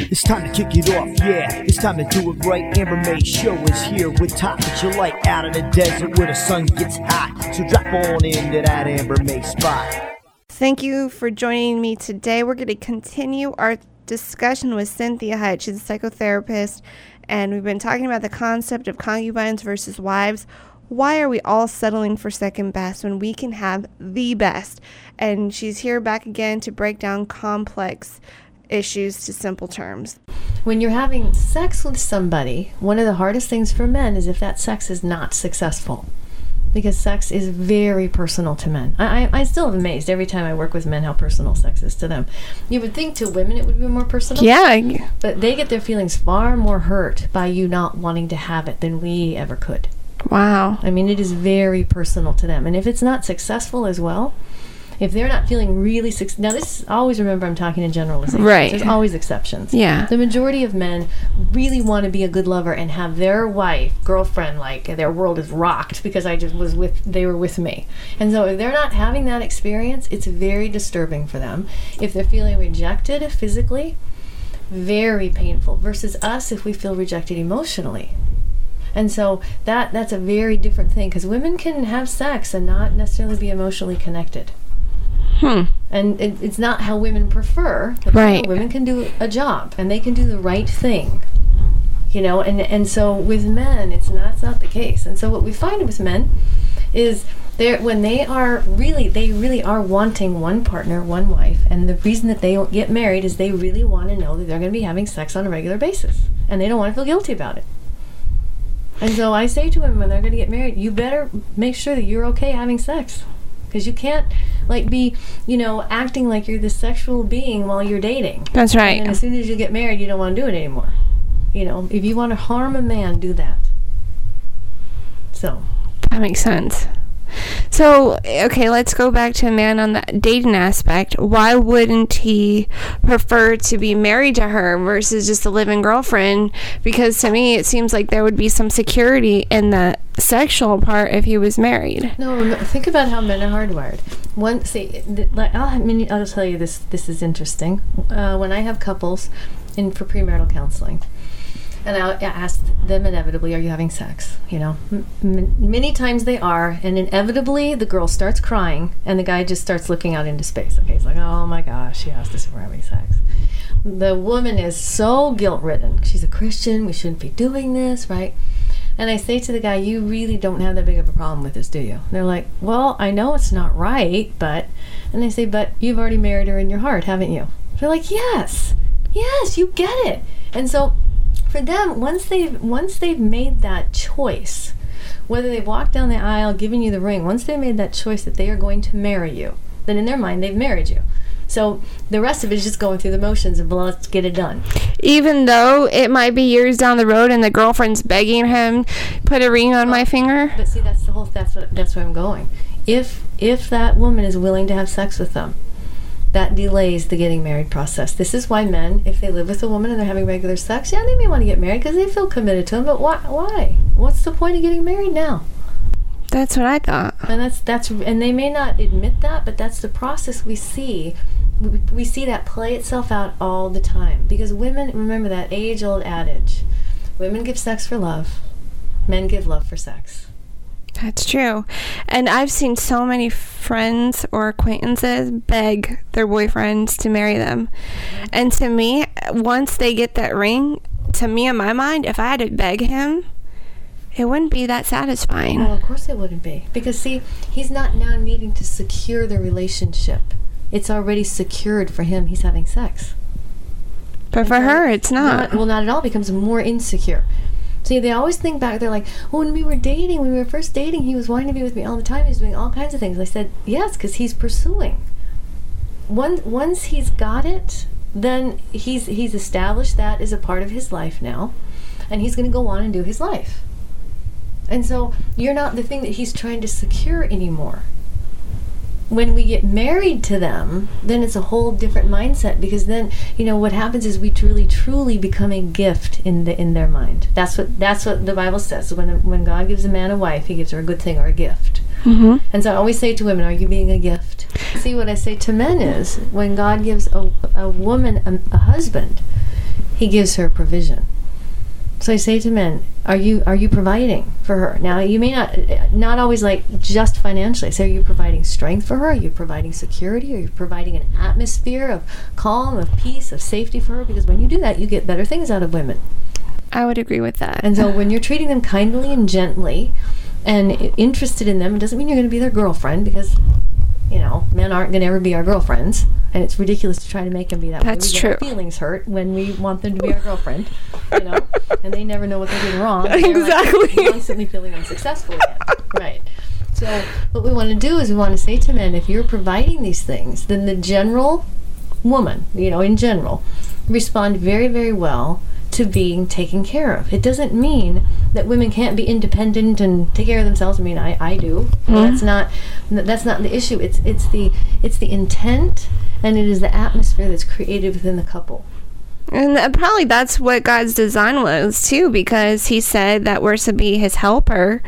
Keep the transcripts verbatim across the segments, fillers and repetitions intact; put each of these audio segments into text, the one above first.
It's time to kick it off, yeah. It's time to do it right. Amber May Show is here with topics you like, out in the desert where the sun gets hot. So drop on into that Amber May spot. Thank you for joining me today. We're going to continue our discussion with Cynthia Hutt. She's a psychotherapist, and we've been talking about the concept of concubines versus wives. Why are we all settling for second best when we can have the best? And she's here back again to break down complex issues to simple terms. When you're having sex with somebody, one of the hardest things for men is if that sex is not successful. Because sex is very personal to men. I, I, I still am amazed every time I work with men how personal sex is to them. You would think to women it would be more personal. Yeah. But they get their feelings far more hurt by you not wanting to have it than we ever could. Wow. I mean, it is very personal to them. And if it's not successful as well, if they're not feeling really successful, now this, always remember I'm talking in generalizations. Right. There's always exceptions. Yeah. The majority of men really want to be a good lover and have their wife, girlfriend, like their world is rocked because I just was with, they were with me. And so if they're not having that experience, it's very disturbing for them. If they're feeling rejected physically, very painful. Versus us, if we feel rejected emotionally. And so that that's a very different thing, because women can have sex and not necessarily be emotionally connected. Hmm. And it, it's not how women prefer. Right. Women can do a job and they can do the right thing. You know, and, and so with men, it's not, it's not the case. And so what we find with men is they're, when they are really, they really are wanting one partner, one wife. And the reason that they don't get married is they really want to know that they're going to be having sex on a regular basis. And they don't want to feel guilty about it. And so I say to women when they're going to get married, you better make sure that you're okay having sex. Because you can't, like, be, you know, acting like you're this sexual being while you're dating. That's right. And as soon as you get married, you don't want to do it anymore. You know, if you want to harm a man, do that. So. That makes sense. So, okay, let's go back to a man on the dating aspect. Why wouldn't he prefer to be married to her versus just a live-in girlfriend? Because to me, it seems like there would be some security in the sexual part if he was married. No, no, think about how men are hardwired. One, see, th- like I'll, I mean, I'll tell you this. This is interesting. Uh, when I have couples in for premarital counseling, and I ask them inevitably, are you having sex? You know, m- m- many times they are, and inevitably the girl starts crying, and the guy just starts looking out into space. Okay, he's like, oh my gosh, she asked us if we're having sex. The woman is so guilt-ridden. She's a Christian, we shouldn't be doing this, right? And I say to the guy, you really don't have that big of a problem with this, do you? And they're like, well, I know it's not right, but... And they say, but you've already married her in your heart, haven't you? They're like, yes, yes, you get it. And so... For them, once they've once they've made that choice, whether they've walked down the aisle, given you the ring, once they've made that choice that they are going to marry you, then in their mind they've married you. So the rest of it is just going through the motions of, well, let's get it done. Even though it might be years down the road and the girlfriend's begging him, put a ring on well, my finger. But see, that's the whole. That's what. That's where I'm going. If if that woman is willing to have sex with them, that delays the getting married process. This is why men, if they live with a woman and they're having regular sex, yeah, they may want to get married because they feel committed to him, but why? Why? What's the point of getting married now? That's what I thought. And that's that's and they may not admit that, but that's the process we see. We, we see that play itself out all the time. Because women, remember that age-old adage, women give sex for love, men give love for sex. That's true. And I've seen so many friends or acquaintances beg their boyfriends to marry them. Mm-hmm. And to me, once they get that ring, to me in my mind, if I had to beg him, it wouldn't be that satisfying. Well, of course it wouldn't be. Because, see, he's not now needing to secure the relationship. It's already secured for him. He's having sex. But and for her, it's not. not. Well, not at all. It becomes more insecure. See, they always think back, they're like, oh, when we were dating, when we were first dating, he was wanting to be with me all the time. He was doing all kinds of things. I said, yes, because he's pursuing. Once, once he's got it, then he's he's established that as a part of his life now, and he's going to go on and do his life. And so you're not the thing that he's trying to secure anymore. When we get married to them, then it's a whole different mindset, because then, you know, what happens is we truly, truly become a gift in the in their mind. That's what that's what the Bible says. When when God gives a man a wife, he gives her a good thing or a gift. Mm-hmm. And so I always say to women, are you being a gift? See, what I say to men is, when God gives a, a woman a, a husband, he gives her provision. So I say to men, are you are you providing for her? Now, you may not, not always like just financially. So are you providing strength for her? Are you providing security? Are you providing an atmosphere of calm, of peace, of safety for her? Because when you do that, you get better things out of women. I would agree with that. And so when you're treating them kindly and gently and interested in them, it doesn't mean you're going to be their girlfriend, because, you know, men aren't going to ever be our girlfriends. And it's ridiculous to try to make them be that way. That's we true. Get our feelings hurt when we want them to be our girlfriend, you know, and they never know what they're doing wrong. Exactly. They're like constantly feeling unsuccessful again. Right. So what we want to do is we want to say to men, if you're providing these things, then the general woman, you know, in general, respond very, very well to being taken care of. It doesn't mean that women can't be independent and take care of themselves. I mean, I, I do. Mm-hmm. That's not that's not the issue. It's it's the it's the intent, and it is the atmosphere that's created within the couple. And uh, probably that's what God's design was too, because he said that we're to be his helper,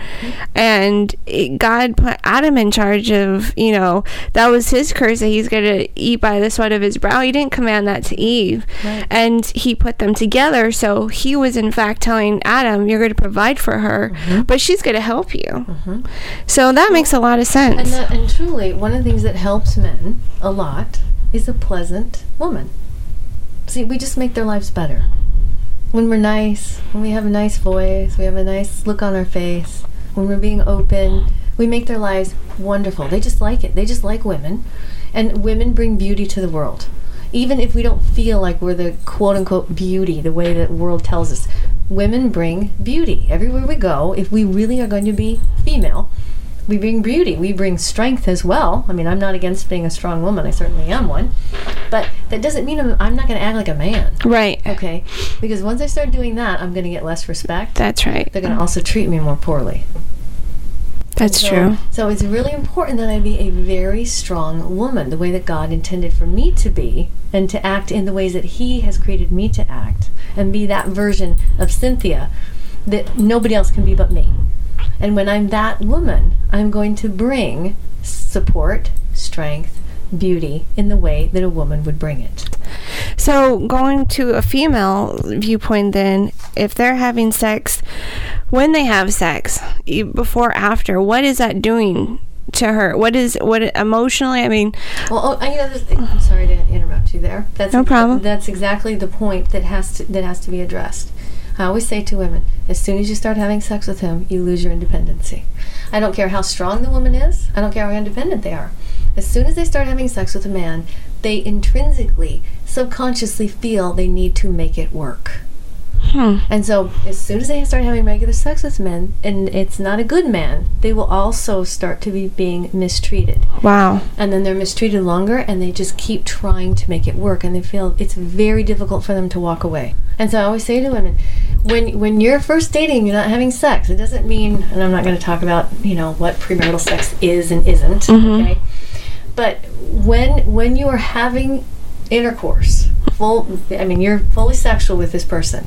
and it, God put Adam in charge of, you know, that was his curse, that he's going to eat by the sweat of his brow. He didn't command that to Eve. Right. And he put them together, so he was in fact telling Adam, you're going to provide for her, mm-hmm. but she's going to help you. Mm-hmm. So that well, makes a lot of sense. And, that, and truly, one of the things that helps men a lot is a pleasant woman. See, we just make their lives better. When we're nice, when we have a nice voice, we have a nice look on our face, when we're being open, we make their lives wonderful. They just like it. They just like women. And women bring beauty to the world. Even if we don't feel like we're the quote-unquote beauty, the way that the world tells us, women bring beauty. Everywhere we go, if we really are going to be female, we bring beauty. We bring strength as well. I mean, I'm not against being a strong woman. I certainly am one. But that doesn't mean I'm, I'm not going to act like a man. Right. Okay? Because once I start doing that, I'm going to get less respect. That's right. They're going to also treat me more poorly. That's so, true. So it's really important that I be a very strong woman, the way that God intended for me to be, and to act in the ways that he has created me to act, and be that version of Cynthia that nobody else can be but me. And when I'm that woman, I'm going to bring support, strength, beauty in the way that a woman would bring it. So going to a female viewpoint then, if they're having sex, when they have sex, before, after, what is that doing to her? What is, what emotionally, I mean... Well, oh, you know, I'm sorry to interrupt you there. That's no problem. That's exactly the point that has to that has to be addressed. I always say to women, as soon as you start having sex with him, you lose your independency. I don't care how strong the woman is. I don't care how independent they are. As soon as they start having sex with a man, they intrinsically, subconsciously feel they need to make it work. Hmm. And so as soon as they start having regular sex with men, and it's not a good man, they will also start to be being mistreated. Wow. And then they're mistreated longer, and they just keep trying to make it work, and they feel it's very difficult for them to walk away. And so I always say to women, when when you're first dating, you're not having sex, it doesn't mean, and I'm not going to talk about, you know, what premarital sex is and isn't, mm-hmm. okay? But when when you are having intercourse, full, I mean, you're fully sexual with this person,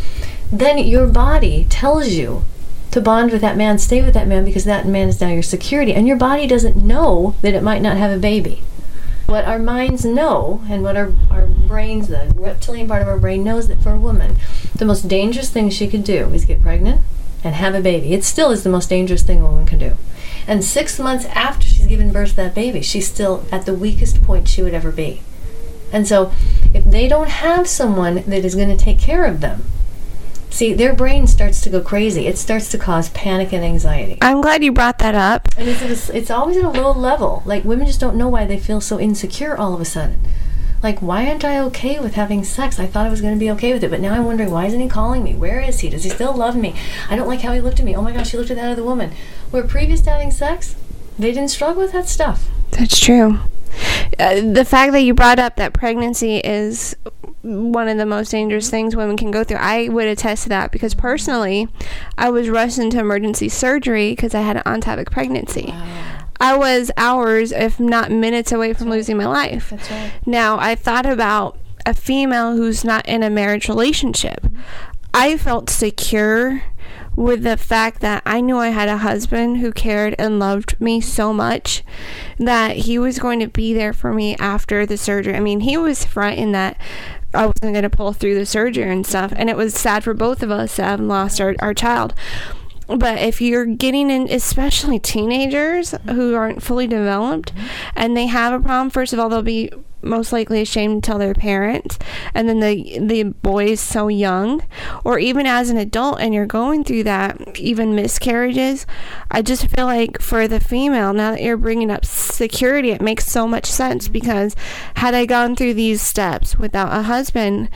then your body tells you to bond with that man, stay with that man, because that man is now your security, and your body doesn't know that it might not have a baby. What our minds know, and what our, our brains, the reptilian part of our brain knows, that for a woman, the most dangerous thing she could do is get pregnant and have a baby. It still is the most dangerous thing a woman can do. And six months after she's given birth to that baby, she's still at the weakest point she would ever be. And so if they don't have someone that is going to take care of them, see, their brain starts to go crazy. It starts to cause panic and anxiety. I'm glad you brought that up. And it's, it's, it's always at a low level. Like, women just don't know why they feel so insecure all of a sudden. Like, why aren't I okay with having sex? I thought I was going to be okay with it, but now I'm wondering, why isn't he calling me? Where is he? Does he still love me? I don't like how he looked at me. Oh my gosh, he looked at that other woman. Where previous to having sex, they didn't struggle with that stuff. That's true. Uh, the fact that you brought up that pregnancy is one of the most dangerous things women can go through, I would attest to that, because personally, I was rushed into emergency surgery because I had an on-topic pregnancy. Wow. I was hours, if not minutes, away from That's losing right. my life. That's right. Now, I thought about a female who's not in a marriage relationship. Mm-hmm. I felt secure with the fact that I knew I had a husband who cared and loved me so much that he was going to be there for me after the surgery. I mean, he was front in that I wasn't going to pull through the surgery and stuff. And it was sad for both of us to have lost our, our child. But if you're getting in, especially teenagers who aren't fully developed, and they have a problem, first of all, they'll be most likely ashamed to tell their parents, and then the the boy is so young, or even as an adult and you're going through that, even miscarriages. I just feel like for the female, now that you're bringing up security, it makes so much sense, because had I gone through these steps without a husband,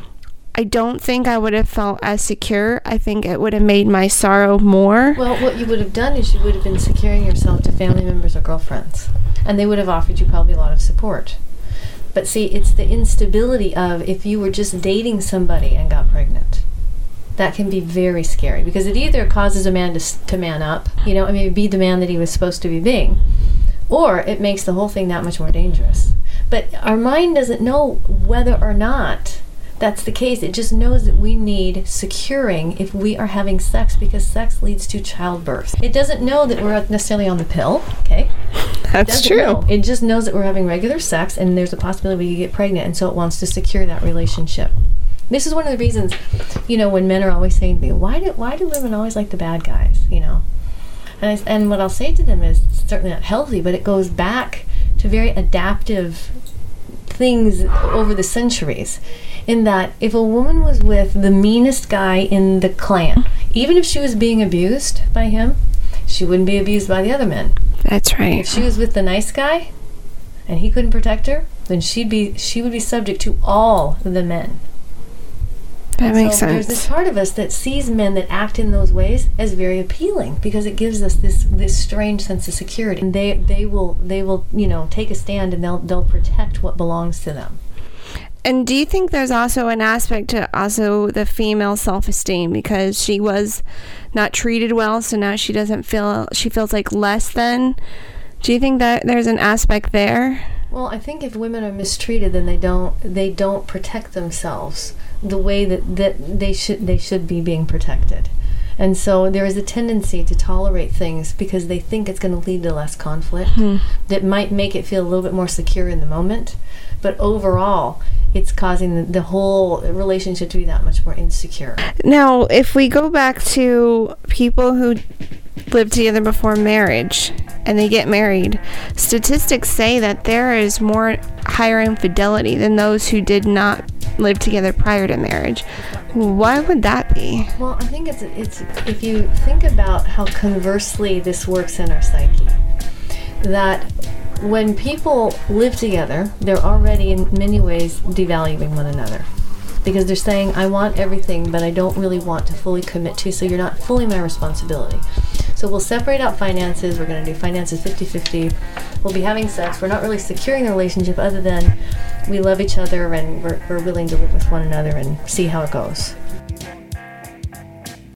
I don't think I would have felt as secure. I think it would have made my sorrow more. Well, what you would have done is you would have been securing yourself to family members or girlfriends, and they would have offered you probably a lot of support. But see, it's the instability of if you were just dating somebody and got pregnant. That can be very scary, because it either causes a man to, to man up, you know, I mean, be the man that he was supposed to be being, or it makes the whole thing that much more dangerous. But our mind doesn't know whether or not that's the case. It just knows that we need securing if we are having sex, because sex leads to childbirth. It doesn't know that we're necessarily on the pill, okay? That's true. Know. It just knows that we're having regular sex, and there's a possibility we could get pregnant, and so it wants to secure that relationship. This is one of the reasons, you know, when men are always saying to me, why do, why do women always like the bad guys, you know? And, I, and what I'll say to them is, it's certainly not healthy, but it goes back to very adaptive things over the centuries, in that if a woman was with the meanest guy in the clan, even if she was being abused by him, she wouldn't be abused by the other men. That's right. If she was with the nice guy and he couldn't protect her, then she'd be she would be subject to all the men. That and makes so sense. There's this part of us that sees men that act in those ways as very appealing, because it gives us this this strange sense of security. And they they will they will you know take a stand, and they'll they'll protect what belongs to them. And do you think there's also an aspect to also the female self-esteem, because she was not treated well, so now she doesn't feel, she feels like less than? Do you think that there's an aspect there? Well, I think if women are mistreated, then they don't they don't protect themselves the way that, that they should they should be being protected. And so there is a tendency to tolerate things because they think it's going to lead to less conflict. Hmm. That might make it feel a little bit more secure in the moment, but overall it's causing the, the whole relationship to be that much more insecure. Now, if we go back to people who live together before marriage and they get married, statistics say that there is more higher infidelity than those who did not live together prior to marriage. Why would that be? Well, I think it's it's if you think about how conversely this works in our psyche, that when people live together, they're already in many ways devaluing one another, because they're saying, I want everything, but I don't really want to fully commit to you, so you're not fully my responsibility. So we'll separate out finances. We're going to do finances fifty-fifty. We'll be having sex. We're not really securing the relationship, other than we love each other and we're, we're willing to live with one another and see how it goes.